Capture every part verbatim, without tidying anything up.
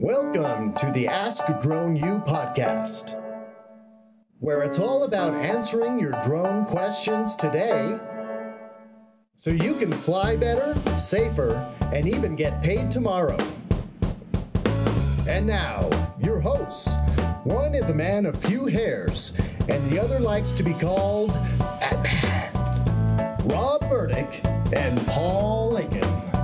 Welcome to the Ask Drone U podcast, where it's all about answering your drone questions today so you can fly better, safer, and even get paid tomorrow. And now, your hosts. One is a man of few hairs, and the other likes to be called Batman. Rob Burdick and Paul Lincoln.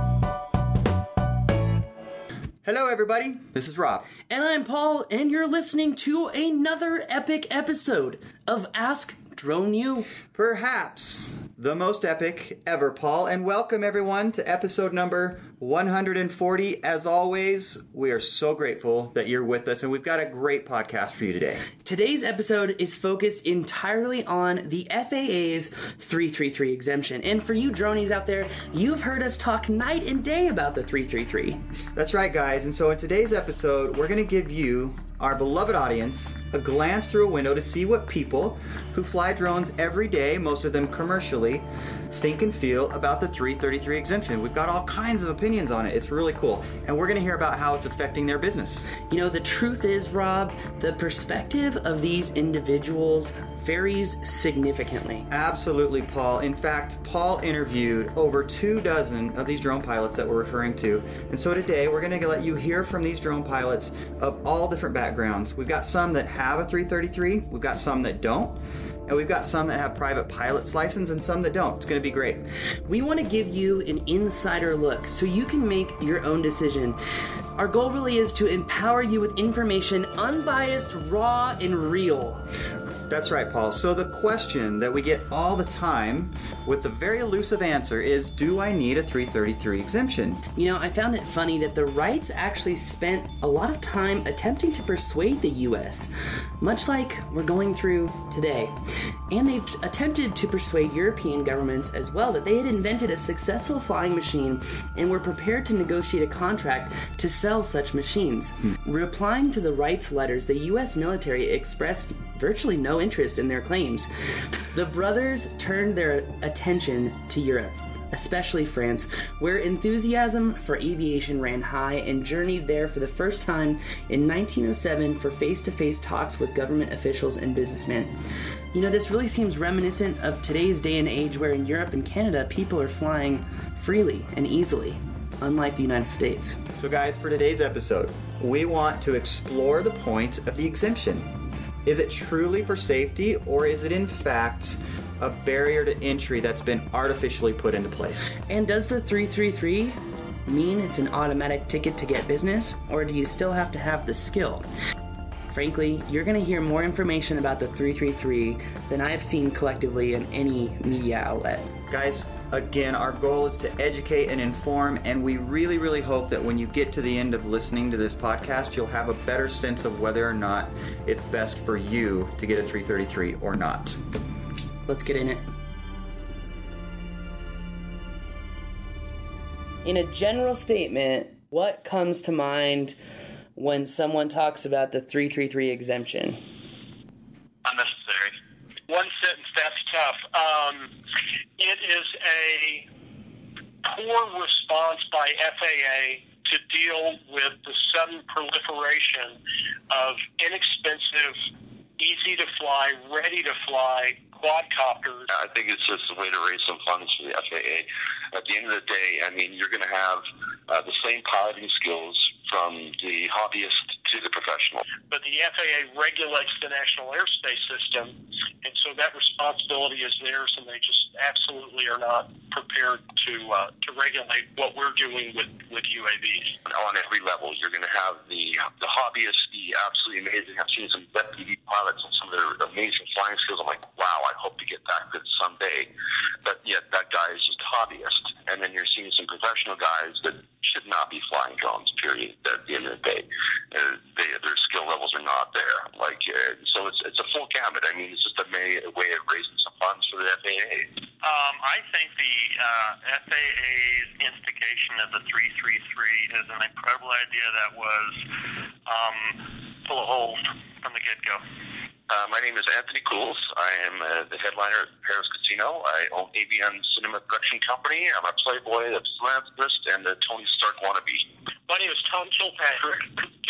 Hello, everybody. This is Rob. And I'm Paul, and you're listening to another epic episode of Ask Drone U. Perhaps the most epic ever, Paul. And welcome, everyone, to episode number one hundred forty. As always, we are so grateful that you're with us, and we've got a great podcast for you today. Today's episode is focused entirely on the F A A's three thirty-three exemption. And for you dronies out there, you've heard us talk night and day about the three thirty-three. That's right, guys. And so in today's episode, we're going to give you, our beloved audience, a glance through a window to see what people who fly drones every day, most of them commercially, think and feel about the three thirty-three exemption. We've got all kinds of opinions on it. It's really cool. And we're going to hear about how it's affecting their business. You know, the truth is, Rob, the perspective of these individuals varies significantly. Absolutely, Paul. In fact, Paul interviewed over two dozen of these drone pilots that we're referring to. And so today, we're going to let you hear from these drone pilots of all different backgrounds. We've got some that have a three thirty-three. We've got some that don't. And we've got some that have private pilot's license and some that don't. It's going to be great. We want to give you an insider look so you can make your own decision. Our goal really is to empower you with information unbiased, raw, and real. That's right, Paul. So the question that we get all the time with the very elusive answer is, do I need a three thirty-three exemption? You know, I found it funny that the Wrights actually spent a lot of time attempting to persuade the U S, much like we're going through today. And they attempted to persuade European governments as well that they had invented a successful flying machine and were prepared to negotiate a contract to sell such machines. Hmm. Replying to the Wrights letters, the U S military expressed virtually no interest in their claims. The brothers turned their attention to Europe, especially France, where enthusiasm for aviation ran high, and journeyed there for the first time in nineteen oh seven for face-to-face talks with government officials and businessmen. You know, this really seems reminiscent of today's day and age, where in Europe and Canada, people are flying freely and easily, unlike the United States. So guys, for today's episode, we want to explore the point of the exemption. Is it truly for safety, or is it in fact a barrier to entry that's been artificially put into place? And does the three thirty-three mean it's an automatic ticket to get business, or do you still have to have the skill? Frankly, you're going to hear more information about the three thirty-three than I've seen collectively in any media outlet. Guys, again, our goal is to educate and inform, and we really, really hope that when you get to the end of listening to this podcast, you'll have a better sense of whether or not it's best for you to get a three thirty-three or not. Let's get in it. In a general statement, what comes to mind when someone talks about the three thirty-three exemption? Unnecessary. One sentence, that's tough. Um, it is a poor response by F A A to deal with the sudden proliferation of inexpensive, easy to fly, ready to fly quadcopters. I think it's just a way to raise some funds for the F A A. At the end of the day, I mean, you're going to have uh, the same piloting skills from the hobbyist to the professional. But the F A A regulates the national airspace system, and so that responsibility is theirs, and they just absolutely are not prepared to uh, to regulate what we're doing with, with U A Vs. On every level, you're going to have the the hobbyists be absolutely amazing. I've seen some deputy pilots and some of their amazing flying skills. I'm like, wow, I hope to get that good someday. But yet that guy is just a hobbyist. And then you're seeing some professional guys that should not be flying drones, period, at the end of the day. Uh, they, their skill levels are not there. Like, uh, so it's it's a full gamut. I mean, it's just a, may, a way of raising some funds for the F A A. Um, I think the uh, F A A's instigation of the three thirty-three is an incredible idea that was um, full of holes from the get-go. Uh, my name is Anthony Cools. I am uh, the headliner at Paris Casino. I own A B M Cinema Production Company. I'm a playboy, a philanthropist, and a Tony Stark wannabe. My name is Tom Kilpatrick. Can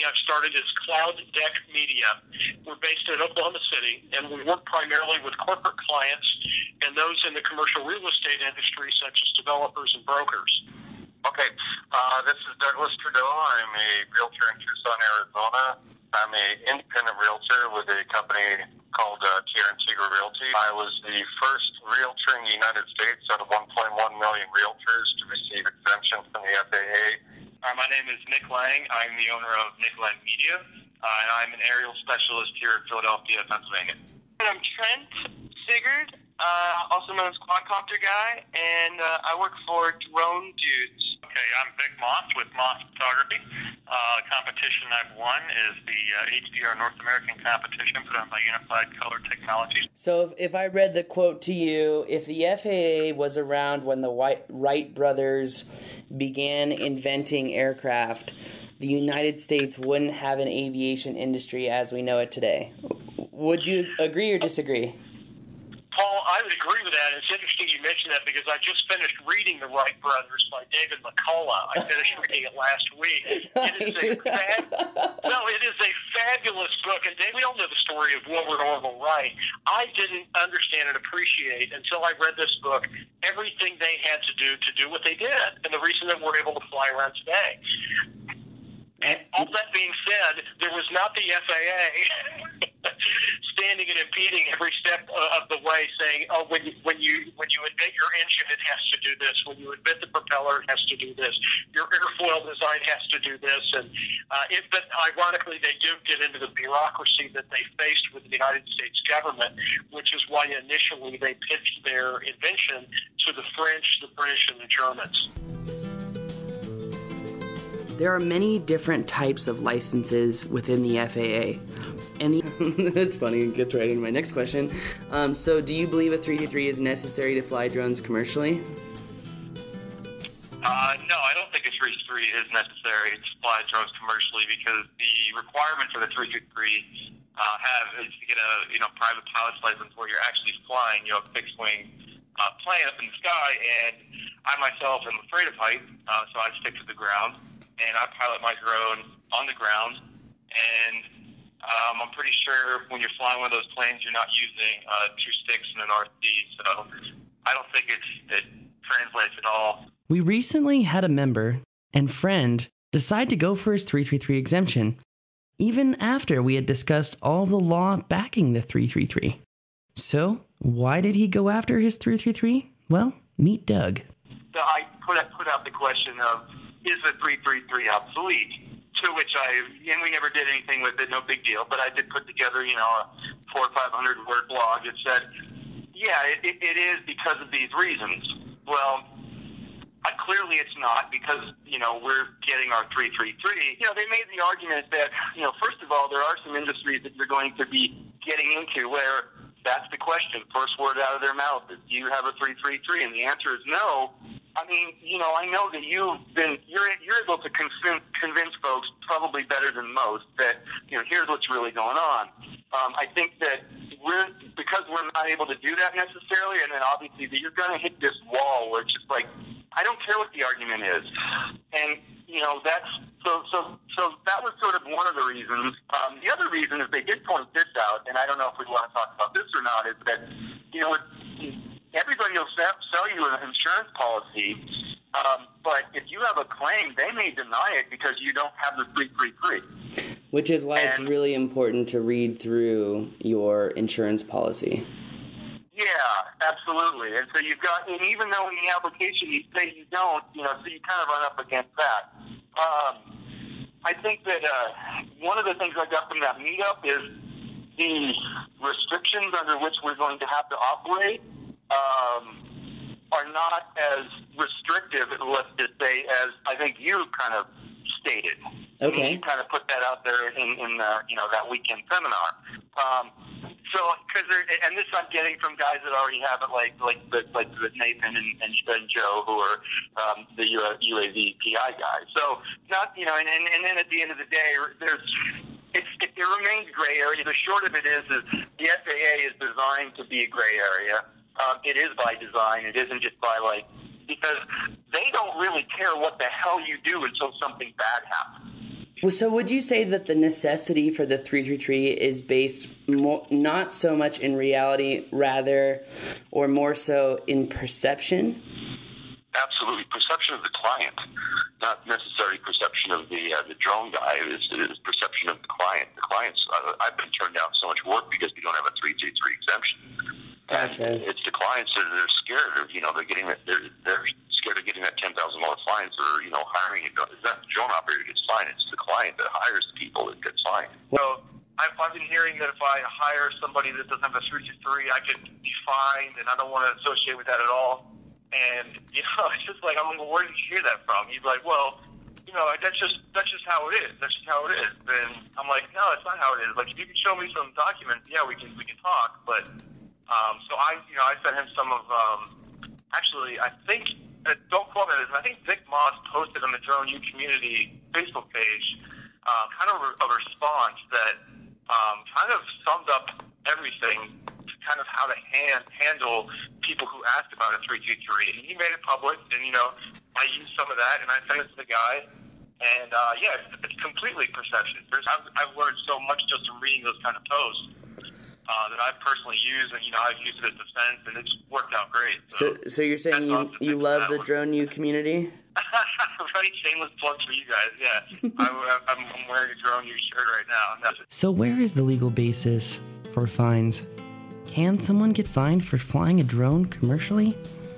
company I've started is Cloud Deck Media. We're based in Oklahoma City, and we work primarily with corporate clients and those in the commercial real estate industry, such as developers and brokers. Okay, uh, this is Douglas Trudeau. I'm a realtor in Tucson, Arizona. I'm an independent realtor with a company called uh, Tierra Antigua Realty. I was the first realtor in the United States out of one point one million realtors to receive exemption from the F A A. Uh, my name is Nick Lang. I'm the owner of Nick Lang Media, uh, and I'm an aerial specialist here in Philadelphia, Pennsylvania. And I'm Trent Sigurd, uh, also known as Quadcopter Guy, and uh, I work for Drone Dudes. Okay, I'm Vic Moss with Moss Photography. Uh, competition I've won is the uh, H D R North American competition put on by Unified Color Technologies. So if, if I read the quote to you, if the F A A was around when the White, Wright brothers began inventing aircraft, the United States wouldn't have an aviation industry as we know it today. Would you agree or disagree? Paul, I would agree with that. It's interesting you mentioned that because I just finished reading The Wright Brothers by David McCullough. I finished reading it last week. It is a fab- no, it is a fabulous book. And Dave, we all know the story of Wilbur Orville Wright. I didn't understand and appreciate until I read this book everything they had to do to do what they did, and the reason that we're able to fly around today. And all that being said, there was not the F A A standing and impeding every step of the way, saying, "Oh, when you when you when you invent your engine, it has to do this. When you invent the propeller, it has to do this. Your airfoil design has to do this." And uh, it, but ironically, they do get into the bureaucracy that they faced with the United States government, which is why initially they pitched their invention to the French, the British, and the Germans. There are many different types of licenses within the F A A. And the, that's funny, it gets right into my next question. Um, so do you believe a three thirty-three is necessary to fly drones commercially? Uh, no, I don't think a three thirty-three is necessary to fly drones commercially because the requirement for the three thirty-three uh, have is to get a you know private pilot's license where you're actually flying you know a fixed wing uh, plane up in the sky. And I myself am afraid of height, uh, so I stick to the ground. And I pilot my drone on the ground, and um, I'm pretty sure when you're flying one of those planes, you're not using uh, two sticks and an R C, so I don't think it's, it translates at all. We recently had a member and friend decide to go for his three thirty-three exemption, even after we had discussed all the law backing the three thirty-three. So, why did he go after his three thirty-three? Well, meet Doug. So I put, put out the question of, is the three thirty-three obsolete? To which I, and we never did anything with it, no big deal, but I did put together, you know, a four or five hundred word blog that said, yeah, it, it is because of these reasons. Well, uh, clearly it's not because, you know, we're getting our three thirty-three. You know, they made the argument that, you know, first of all, there are some industries that you're going to be getting into where that's the question. First word out of their mouth is, do you have a three thirty-three? And the answer is no. I mean, you know, I know that you've been, you're, you're able to convince, convince folks probably better than most that, you know, here's what's really going on. Um, I think that we're, because we're not able to do that necessarily, and then obviously that you're going to hit this wall where it's just like, I don't care what the argument is. And, you know, that's, so, so, so that was sort of one of the reasons. Um, the other reason is they did point this out, and I don't know if we want to talk about this or not, is that, you know, everybody will sell you an insurance policy, um, but if you have a claim, they may deny it because you don't have the three thirty-three. Which is why and, it's really important to read through your insurance policy. Yeah, absolutely. And so you've got, and even though in the application you say you don't, you know, so you kind of run up against that. Um, I think that uh, one of the things I got from that meetup is the restrictions under which we're going to have to operate Um, are not as restrictive, let's just say, as I think you kind of stated. Okay. You kind of put that out there in, in the, you know, that weekend seminar. Um, so, because and this I'm getting from guys that already have it, like like the, like the Nathan and, and, and Joe, who are um, the U A V P I guys. So, not you know, and, and, and then at the end of the day, there's it's, it, it remains gray area. The short of it is, is the F A A is designed to be a gray area. Um, it is by design. It isn't just by, like, because they don't really care what the hell you do until something bad happens. Well, so would you say that the necessity for the three three three is based more, not so much in reality, rather, or more so in perception? Absolutely. Perception of the client, not necessarily perception of the uh, the drone guy. It is, it is perception of the client. The clients, uh, I've been turned down so much work because we don't have a three three three exemption. Gotcha. And it's the clients that are scared of, you know, they're getting that, they're, they're scared of getting that ten thousand dollars fine for, you know, hiring a drone. It's not the drone operator who gets fined, it's the client that hires the people that gets fined. So I've, I've been hearing that if I hire somebody that doesn't have a three two three, I could be fined, and I don't want to associate with that at all. And, you know, it's just like, I'm like, well, where did you hear that from? He's like, well, you know, that's just that's just how it is. That's just how it is. And I'm like, no, it's not how it is. Like, if you can show me some documents, yeah, we can we can talk. But um, so I, you know, I sent him some of. Um, actually, I think uh, don't quote me on this. I think Vic Moss posted on the Drone U community Facebook page uh, kind of a response that um, kind of summed up everything. Kind of how to hand, handle people who asked about a three two three. And he made it public, and, you know, I used some of that, and I sent it to the guy. And, uh, yeah, it's, it's completely perception. There's, I've, I've learned so much just from reading those kind of posts uh, that I've personally used, and, you know, I've used it as defense, and it's worked out great. So, so, so you're saying you, you love the Drone U community? Right, shameless plug for you guys, yeah. I'm, I'm, I'm wearing a Drone U shirt right now. That's it. So where is the legal basis for fines? Can someone get fined for flying a drone commercially?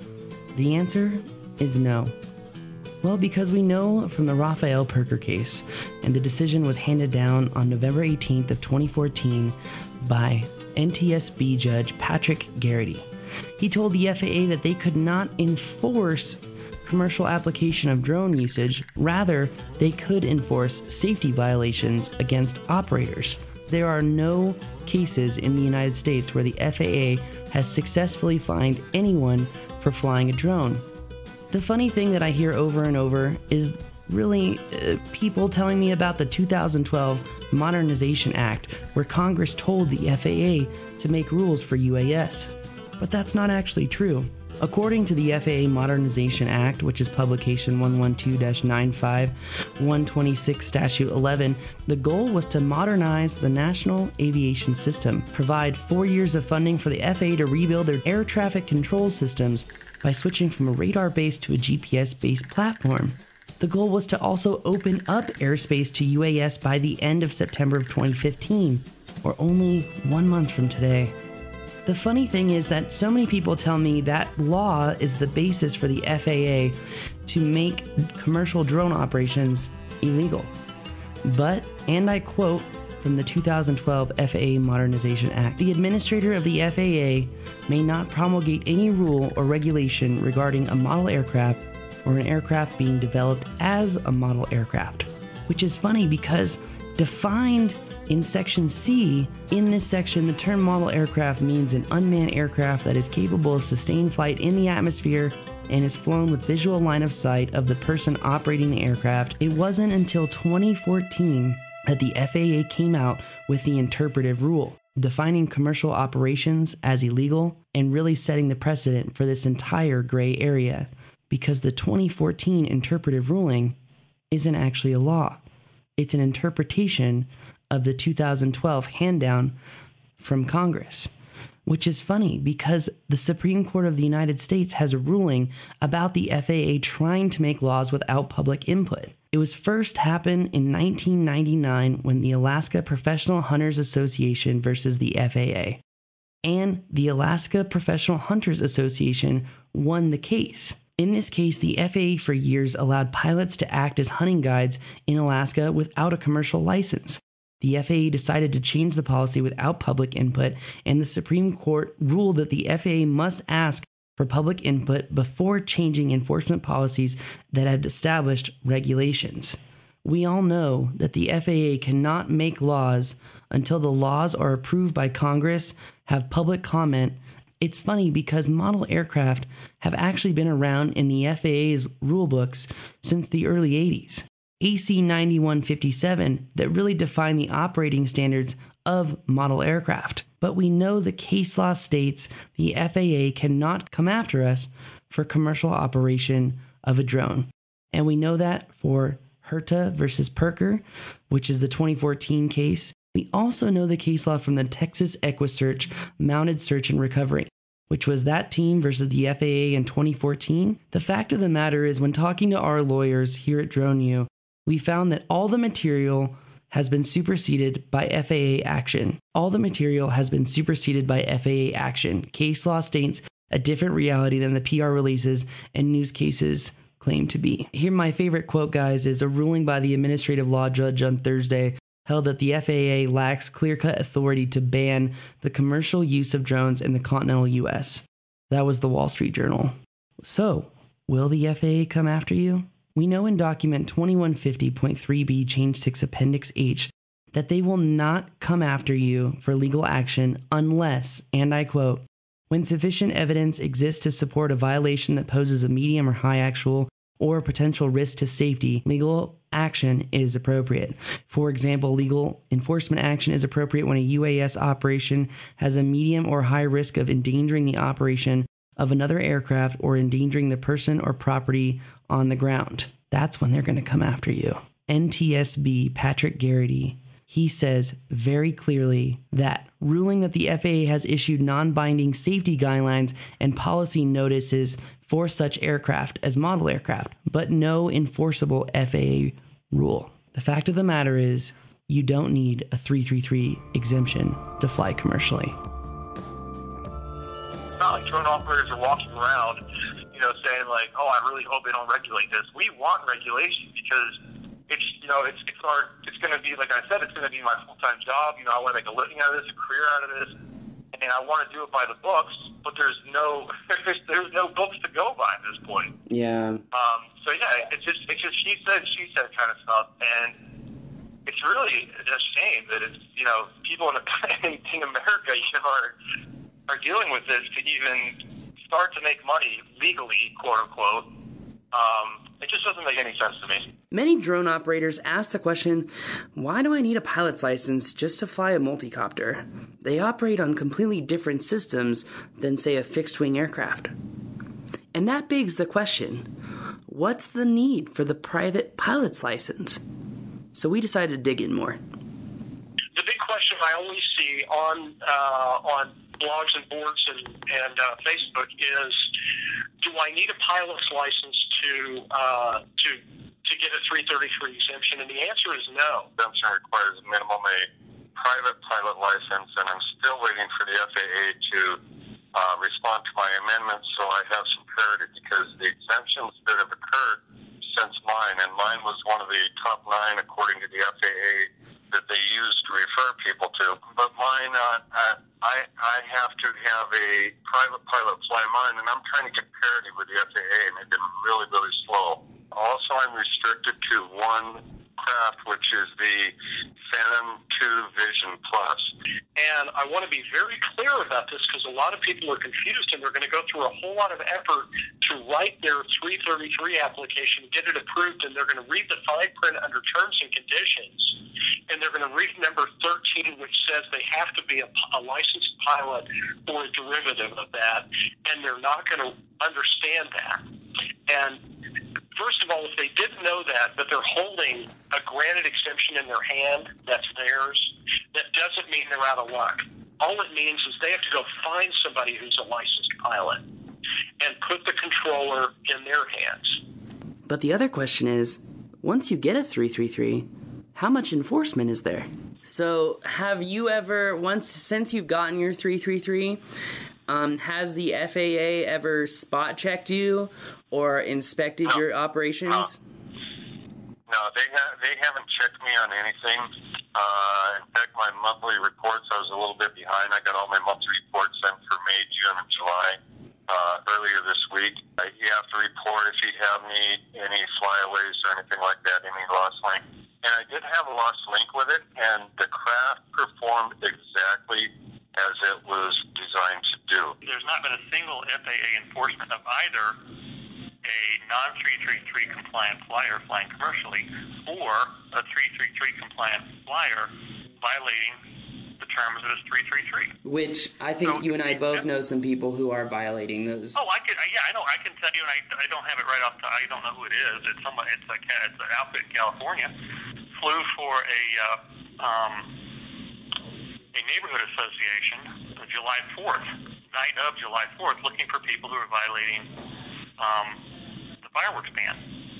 The answer is no. Well, because we know from the Rafael Perker case, and the decision was handed down on November eighteenth of twenty fourteen by N T S B Judge Patrick Garrity. He told the F A A that they could not enforce commercial application of drone usage, rather they could enforce safety violations against operators. There are no cases in the United States where the F A A has successfully fined anyone for flying a drone. The funny thing that I hear over and over is really uh, people telling me about the two thousand twelve Modernization Act, where Congress told the F A A to make rules for U A S. But that's not actually true. According to the F A A Modernization Act, which is publication one twelve dash ninety-five one twenty-six statute eleven, the goal was to modernize the national aviation system, provide four years of funding for the F A A to rebuild their air traffic control systems by switching from a radar-based to a G P S-based platform. The goal was to also open up airspace to U A S by the end of September of twenty fifteen, or only one month from today. The funny thing is that so many people tell me that law is the basis for the F A A to make commercial drone operations illegal. But, and I quote from the two thousand twelve F A A Modernization Act, the administrator of the F A A may not promulgate any rule or regulation regarding a model aircraft or an aircraft being developed as a model aircraft. Which is funny because defined in Section C, in this section, the term model aircraft means an unmanned aircraft that is capable of sustained flight in the atmosphere and is flown with visual line of sight of the person operating the aircraft. It wasn't until twenty fourteen that the F A A came out with the interpretive rule, defining commercial operations as illegal and really setting the precedent for this entire gray area, because the twenty fourteen interpretive ruling isn't actually a law. It's an interpretation of the two thousand twelve hand-down from Congress, which is funny because the Supreme Court of the United States has a ruling about the F A A trying to make laws without public input. It was first happened in nineteen ninety-nine when the Alaska Professional Hunters Association versus the F A A. And the Alaska Professional Hunters Association won the case. In this case, the F A A for years allowed pilots to act as hunting guides in Alaska without a commercial license. The F A A decided to change the policy without public input, and the Supreme Court ruled that the F A A must ask for public input before changing enforcement policies that had established regulations. We all know that the F A A cannot make laws until the laws are approved by Congress, have public comment. It's funny because model aircraft have actually been around in the F A A's rulebooks since the early eighties. A C ninety-one fifty-seven that really define the operating standards of model aircraft. But we know the case law states the F A A cannot come after us for commercial operation of a drone. And we know that for Herta versus Perker, which is the twenty fourteen case. We also know the case law from the Texas EquiSearch Mounted Search and Recovery, which was that team versus the F A A in twenty fourteen. The fact of the matter is, when talking to our lawyers here at DroneU, we found that all the material has been superseded by F A A action. All the material has been superseded by F A A action. Case law states a different reality than the P R releases and news cases claim to be. Here, my favorite quote, guys, is a ruling by the administrative law judge on Thursday held that the F A A lacks clear-cut authority to ban the commercial use of drones in the continental U S. That was the Wall Street Journal. So, will the F A A come after you? We know in document twenty-one fifty point three B, change six, appendix H, that they will not come after you for legal action unless, and I quote, when sufficient evidence exists to support a violation that poses a medium or high actual or potential risk to safety, legal action is appropriate. For example, legal enforcement action is appropriate when a U A S operation has a medium or high risk of endangering the operation of another aircraft or endangering the person or property on the ground. That's when they're going to come after you. N T S B Patrick Garrity, he says very clearly that ruling that the F A A has issued non-binding safety guidelines and policy notices for such aircraft as model aircraft, but no enforceable F A A rule. The fact of the matter is, you don't need a three thirty-three exemption to fly commercially. It's not like drone operators are walking around, you know, saying like, oh, I really hope they don't regulate this. We want regulation because it's, you know, it's it's our, it's going to be, like I said, it's going to be my full-time job. You know, I want to make a living out of this, a career out of this, and I want to do it by the books, but there's no, there's, there's no books to go by at this point. Yeah. Um. So yeah, it's just, it's just she said, she said kind of stuff, and it's really a shame that it's, you know, people in, in America, you know, are are dealing with this to even start to make money legally, quote unquote. Um, it just doesn't make any sense to me. Many drone operators ask the question, why do I need a pilot's license just to fly a multicopter? They operate on completely different systems than, say, a fixed-wing aircraft. And that begs the question, what's the need for the private pilot's license? So we decided to dig in more. The big question I always see on uh, on blogs and boards and, and uh, Facebook is, do I need a pilot's license to uh, to to get a three thirty-three exemption? And the answer is no. Exemption requires minimum a private pilot license, and I'm still waiting for the F A A to uh, respond to my amendments so I have some clarity, because the exemptions that have occurred since mine, and mine was one of the top nine according to the F A A that they used to refer people to. But mine, uh, uh, I I have to have a private pilot fly mine, and I'm trying to get parity with the F A A, and they've been really, really slow. Also, I'm restricted to one craft, which is the Phantom two Vision Plus. And I want to be very clear about this because a lot of people are confused and they're going to go through a whole lot of effort to write their three thirty-three application, get it approved, and they're going to read the fine print under terms and conditions. And they're going to read number thirteen, which says they have to be a, a licensed pilot or a derivative of that, and they're not going to understand that. And first of all, if they didn't know that, that they're holding a granted exemption in their hand that's theirs, that doesn't mean they're out of luck. All it means is they have to go find somebody who's a licensed pilot and put the controller in their hands. But the other question is, once you get a three thirty-three, how much enforcement is there? So have you ever, once since you've gotten your three thirty-three, um, has the F A A ever spot checked you or inspected no. your operations? No, no they, ha- they haven't checked me on anything. Uh, in fact, my monthly reports, I was a little bit behind. I got all my monthly reports in for May, June, and July uh, earlier this week. Uh, you have to report if you have any, any flyaways or anything like that, any lost link. And I did have a lost link with it, and the craft performed exactly as it was designed to do. There's not been a single F A A enforcement of either a non three thirty-three compliant flyer flying commercially or a three thirty-three compliant flyer violating the terms as three three three. Which I think So, you and I both yeah. know some people who are violating those. Oh, I could. Yeah, I know. I can tell you, and I, I don't have it right off. The, I don't know who it is. It's somebody. It's a ca- it's an outfit in California. Flew for a uh, um, a neighborhood association on July fourth, night of July fourth, looking for people who are violating um, the fireworks ban.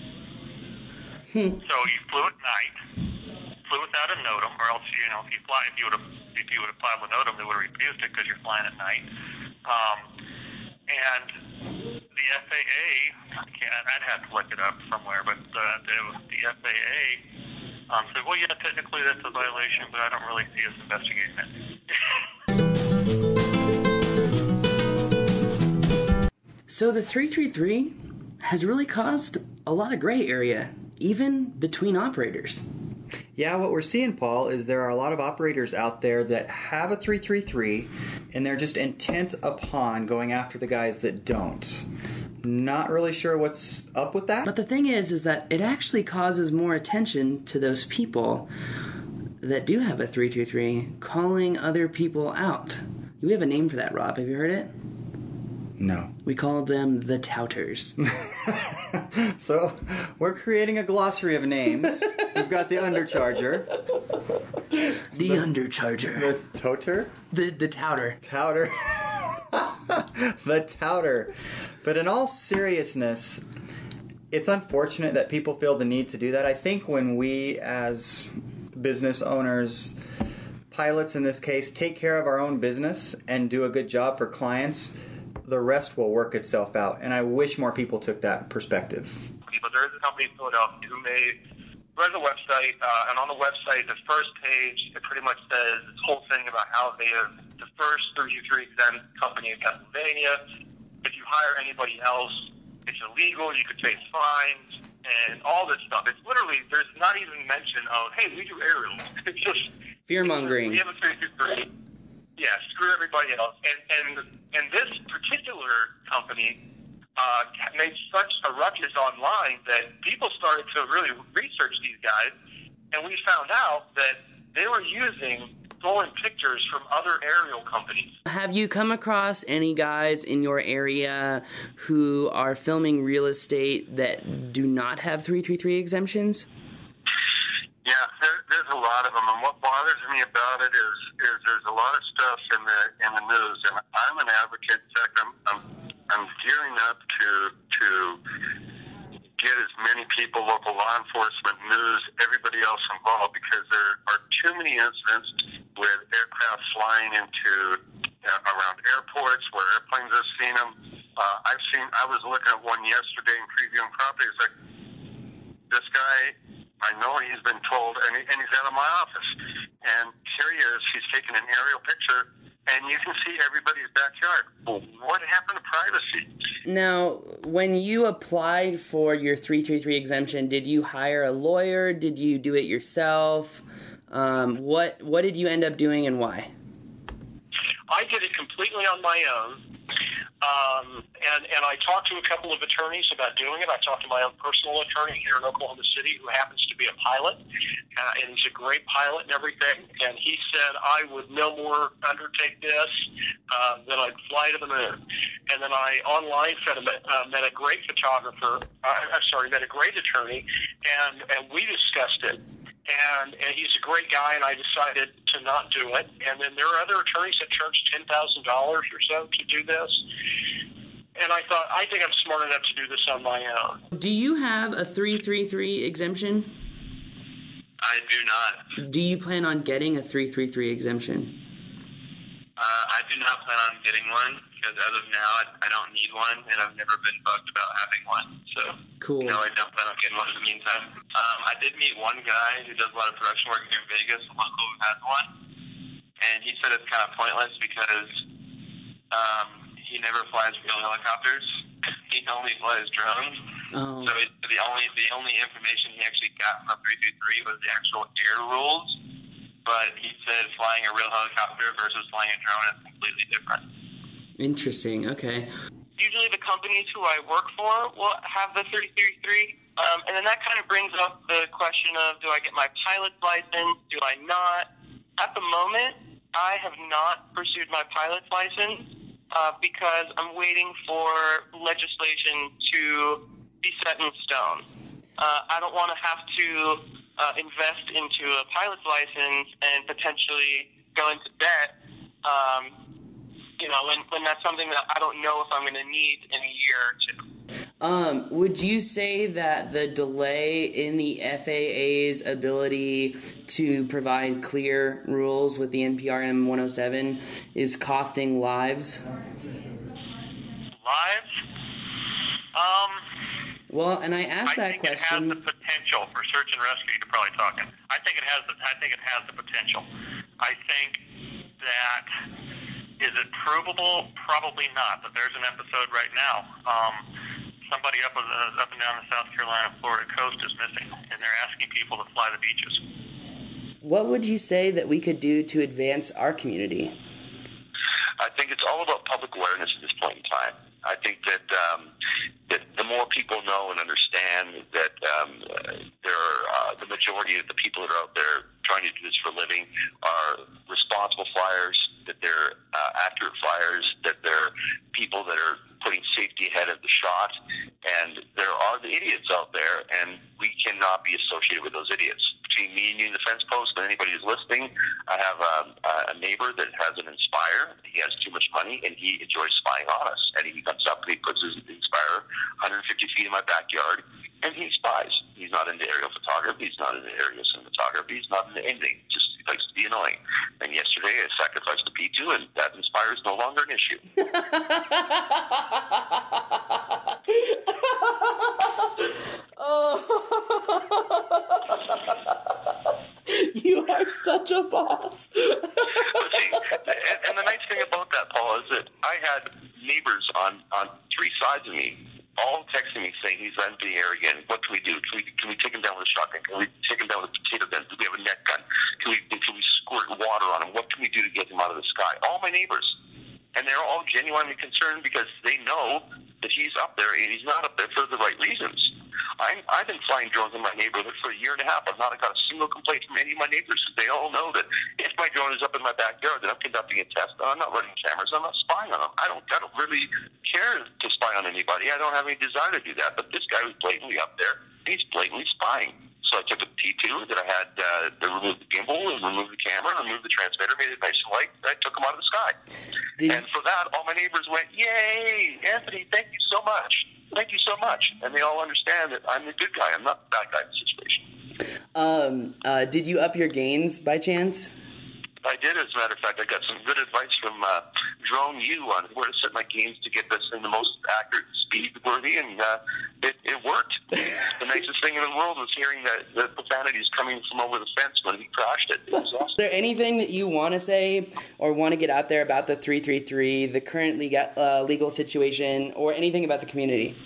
So you flew at night, flew without a NOTAM, or else, you know, if you fly, if you would have, if you would have filed a NOTAM, they would have refused it because you're flying at night. Um, and the F A A, I can't, I'd have to look it up somewhere, but uh, the, the F A A um, said, well, yeah, technically that's a violation, but I don't really see us investigating it. So the three three three has really caused a lot of gray area, even between operators. Yeah, what we're seeing, Paul, is there are a lot of operators out there that have a three three three, and they're just intent upon going after the guys that don't. Not really sure what's up with that. But the thing is, is that it actually causes more attention to those people that do have a three three three, calling other people out. We have a name for that, Rob. Have you heard it? No. We call them the touters. So, we're creating a glossary of names. We've got the undercharger. The, the undercharger. The toter? The, the touter. Touter. The touter. But in all seriousness, it's unfortunate that people feel the need to do that. I think when we, as business owners, pilots in this case, take care of our own business and do a good job for clients, the rest will work itself out. And I wish more people took that perspective. But there is a company in Philadelphia who made who has a website, uh, and on the website, the first page, it pretty much says this whole thing about how they are the first three two three exempt company in Pennsylvania. If you hire anybody else, it's illegal. You could face fines and all this stuff. It's literally, there's not even mention of, hey, we do aerials. It's just fear-mongering. We have a three two three. Yeah, screw everybody else. And and and this particular company uh, made such a ruckus online that people started to really research these guys, and we found out that they were using stolen pictures from other aerial companies. Have you come across any guys in your area who are filming real estate that do not have three three three exemptions? Yeah, there, there's a lot of them, and what bothers me about it is, is there's a lot of stuff in the in the news, and I'm an advocate. In fact, I'm I'm, I'm gearing up to to get as many people, local law enforcement, news, everybody else involved, because there are too many incidents with aircraft flying into uh, around airports where airplanes have seen them. Uh, I've seen. I was looking at one yesterday in previewing properties. Like this guy. I know he's been told, and, he, and he's out of my office. And here he is. He's taking an aerial picture, and you can see everybody's backyard. Well, what happened to privacy? Now, when you applied for your three three three exemption, did you hire a lawyer? Did you do it yourself? Um, what what did you end up doing, and why? I did it completely on my own. Um, and, and I talked to a couple of attorneys about doing it. I talked to my own personal attorney here in Oklahoma City who happens to be a pilot, uh, and he's a great pilot and everything. And he said I would no more undertake this uh, than I'd fly to the moon. And then I online met, uh, met a great photographer, uh, I'm sorry, met a great attorney, and, and we discussed it. And, and he's a great guy, and I decided to not do it. And then there are other attorneys that charge ten thousand dollars or so to do this. And I thought, I think I'm smart enough to do this on my own. Do you have a three three three exemption? I do not. Do you plan on getting a three three three exemption? Uh, I do not plan on getting one, because as of now, I, I don't need one, and I've never been bugged about having one. So, cool. No, I don't plan on getting one in the meantime. Um, I did meet one guy who does a lot of production work here in Vegas, a local who has one, and he said it's kind of pointless because um, he never flies real helicopters. He only flies drones. Oh. So it, the only the only information he actually got from three two three was the actual air rules. But he said flying a real helicopter versus flying a drone is completely different. Interesting. Okay. Usually the companies who I work for will have the three three three, um, and then that kind of brings up the question of, do I get my pilot's license? Do I not? At the moment, I have not pursued my pilot's license uh, because I'm waiting for legislation to be set in stone. Uh, I don't want to have to uh, invest into a pilot's license and potentially go into debt, um, you know, when, when that's something that I don't know if I'm going to need in a year or two. Um, would you say that the delay in the F A A's ability to provide clear rules with the N P R M one oh seven is costing lives? Lives? Um... Well, and I asked I that think question. it has the potential for search and rescue. You're probably talking. I think it has. The, I think it has the potential. I think that is it provable? Probably not. But there's an episode right now. Um, somebody up uh, up and down the South Carolina, Florida coast is missing, and they're asking people to fly the beaches. What would you say that we could do to advance our community? I think it's all about public awareness at this point in time. I think that um, that the more people know and understand that um, there are, uh, the majority of the people that are out there trying to do this for a living are responsible flyers, that they're uh, accurate flyers, that they're people that are putting safety ahead of the shot, and there are the idiots out there, and we cannot be associated with those idiots. Between me and you and the fence post and anybody who's listening, I have a, a neighbor that has an Inspire. He has too much money, and he enjoys spying on us. And he comes up and he puts his Inspire one hundred fifty feet in my backyard, and he spies. He's not into aerial photography. He's not into aerial cinematography. He's not into anything. Just he likes to be annoying. And yesterday, I sacrificed a P two, and that Inspire is no longer an issue. Oh. You are such a boss. See, and, and the nice thing about that, Paul, is that I had neighbors on, on three sides of me all texting me saying he's in the air again. What can we do? Can we, can we take him down with a shotgun? Can we take him down with a potato gun? Do we have a net gun? Can we, can we squirt water on him? What can we do to get him out of the sky? All my neighbors. And they're all genuinely concerned because they know that he's up there and he's not up there for the right reasons. I'm, I've been flying drones in my neighborhood for a year and a half. I've not got a single complaint from any of my neighbors. They all know that if my drone is up in my backyard, then I'm conducting a test. I'm not running cameras. I'm not spying on them. I don't, I don't really care to spy on anybody. I don't have any desire to do that. But this guy was blatantly up there, and he's blatantly spying. So I took a T two that I had uh, to remove the gimbal and remove the camera, remove the transmitter, made it nice and light, and I took him out of the sky. Did and for that, all my neighbors went, "Yay, Anthony, thank you so much. Thank you so much." And they all understand that I'm the good guy. I'm not the bad guy in the situation. Um, uh, did you up your gains by chance? I did, as a matter of fact. I got some good advice from uh, Drone U on where to set my gains to get this in the most accurate, speed-worthy, and uh, it, it worked. The nicest thing in the world was hearing that the profanity is coming from over the fence when he crashed it. It was awesome. Is there anything that you want to say or want to get out there about the three three three, the current legal, uh, legal situation, or anything about the community?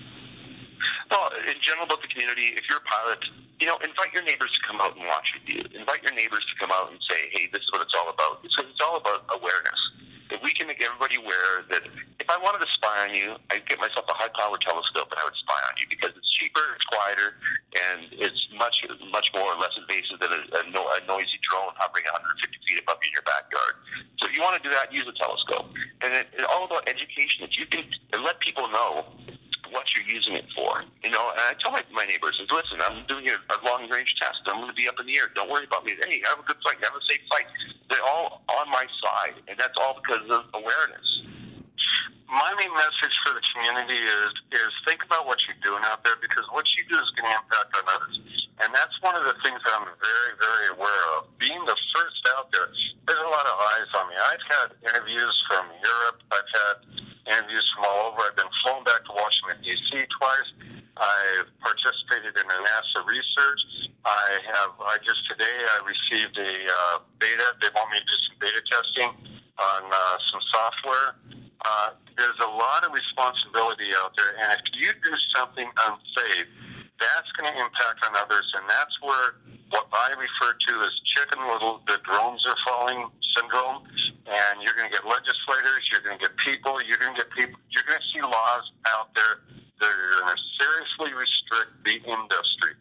Well, in general about the community, if you're a pilot, you know, invite your neighbors to come out and watch with you. Invite your neighbors to come out and say, "Hey, this is what it's all about." It's, it's all about awareness. If we can make everybody aware that if I wanted to spy on you, I'd get myself a high-powered telescope and I would spy on you because it's cheaper, it's quieter, and it's much, much more or less invasive than a, a, no, a noisy drone hovering one hundred fifty feet above you in your backyard. So if you want to do that, use a telescope. And it, it's all about education. If you can let people know what you're using it for. You know, and I tell my, my neighbors, listen, I'm doing a, a long-range test. I'm going to be up in the air. Don't worry about me. Hey, have a good flight. Have a safe flight. They're all on my side, and that's all because of awareness. My main message for the community is is think about what you're doing out there, because what you do is going to impact on others. And that's one of the things that I'm very, very aware of. Being the first out there, there's a lot of eyes on me. I've had interviews from Europe. I've had interviews from all over. I've been flown back to Washington, D C twice. I've participated in a NASA research. I have, I just today, I received a uh, beta. They want me to do some beta testing on uh, some software. Uh, there's a lot of responsibility out there, and if you do something unsafe, that's going to impact on others, and that's where what I refer to as chicken little, the drones are falling syndrome, and you're going to get legislators, you're going to get people, you're going to get people, you're going to see laws out there that are going to seriously restrict the industry.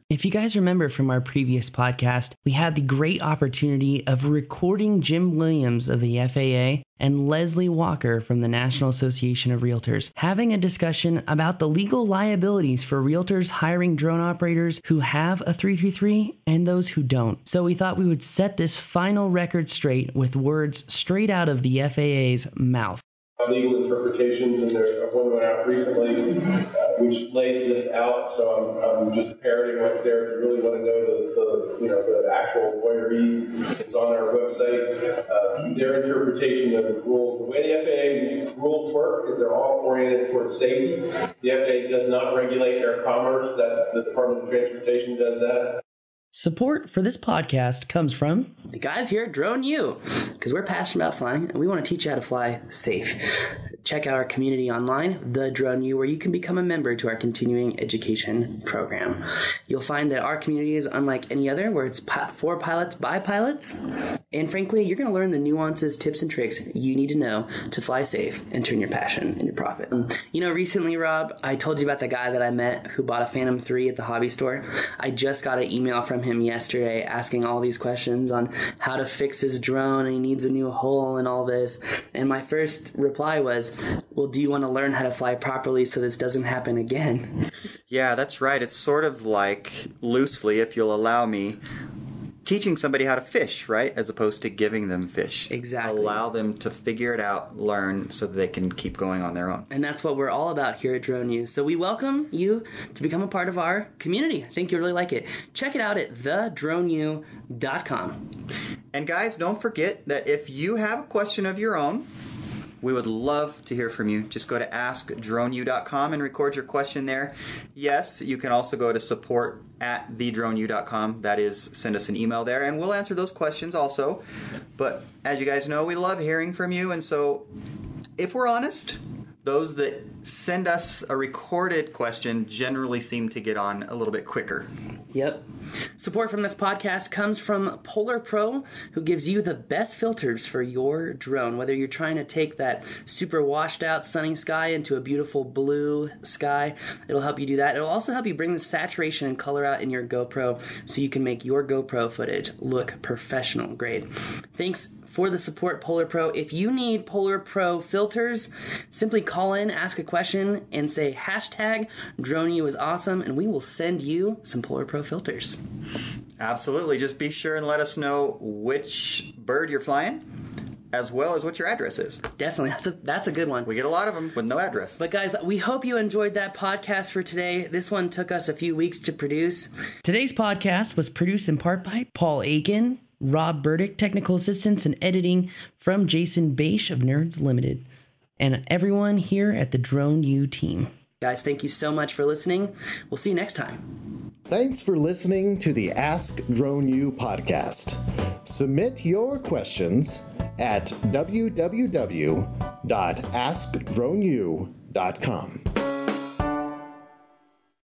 If you guys remember from our previous podcast, we had the great opportunity of recording Jim Williams of the F A A and Leslie Walker from the National Association of Realtors having a discussion about the legal liabilities for realtors hiring drone operators who have a three three three and those who don't. So we thought we would set this final record straight with words straight out of the F A A's mouth. Legal interpretations, and there's one went out recently uh, which lays this out. So I'm, I'm just parroting what's there. If you really want to know the, the you know the actual lawyerese, it's on our website. Uh, their interpretation of the rules, the way the F A A rules work, is they're all oriented towards safety. The F A A does not regulate air commerce. That's the Department of Transportation does that. Support for this podcast comes from the guys here at Drone U, because we're passionate about flying and we want to teach you how to fly safe. Check out our community online, The Drone U, where you can become a member to our continuing education program. You'll find that our community is unlike any other, where it's for pilots by pilots. And frankly, you're going to learn the nuances, tips, and tricks you need to know to fly safe and turn your passion into profit. You know, recently, Rob, I told you about the guy that I met who bought a Phantom three at the hobby store. I just got an email from him yesterday asking all these questions on how to fix his drone, and he needs a new hull and all this. And my first reply was, well, do you want to learn how to fly properly so this doesn't happen again? Yeah, that's right. It's sort of like, loosely, if you'll allow me, teaching somebody how to fish, right? As opposed to giving them fish. Exactly. Allow them to figure it out, learn, so that they can keep going on their own. And that's what we're all about here at Drone U. So we welcome you to become a part of our community. I think you'll really like it. Check it out at the drone u dot com. And guys, don't forget that if you have a question of your own, we would love to hear from you. Just go to ask drone u dot com and record your question there. Yes, you can also go to support at the drone u dot com. That is, send us an email there, and we'll answer those questions also. But as you guys know, we love hearing from you, and so if we're honest, those that send us a recorded question generally seem to get on a little bit quicker. Yep. Support from this podcast comes from Polar Pro, who gives you the best filters for your drone. Whether you're trying to take that super washed out sunny sky into a beautiful blue sky, it'll help you do that. It'll also help you bring the saturation and color out in your GoPro so you can make your GoPro footage look professional grade. Thanks for the support, Polar Pro. If you need Polar Pro filters, simply call in, ask a question, and say hashtag DroneU is awesome, and we will send you some Polar Pro filters. Absolutely. Just be sure and let us know which bird you're flying, as well as what your address is. Definitely. That's a that's a good one. We get a lot of them with no address. But guys, we hope you enjoyed that podcast for today. This one took us a few weeks to produce. Today's podcast was produced in part by Paul Aiken, Rob Burdick, technical assistance and editing from Jason Bache of Nerds Limited, and everyone here at the Drone U team. Guys, thank you so much for listening. We'll see you next time. Thanks for listening to the Ask Drone U podcast. Submit your questions at w w w dot ask drone u dot com.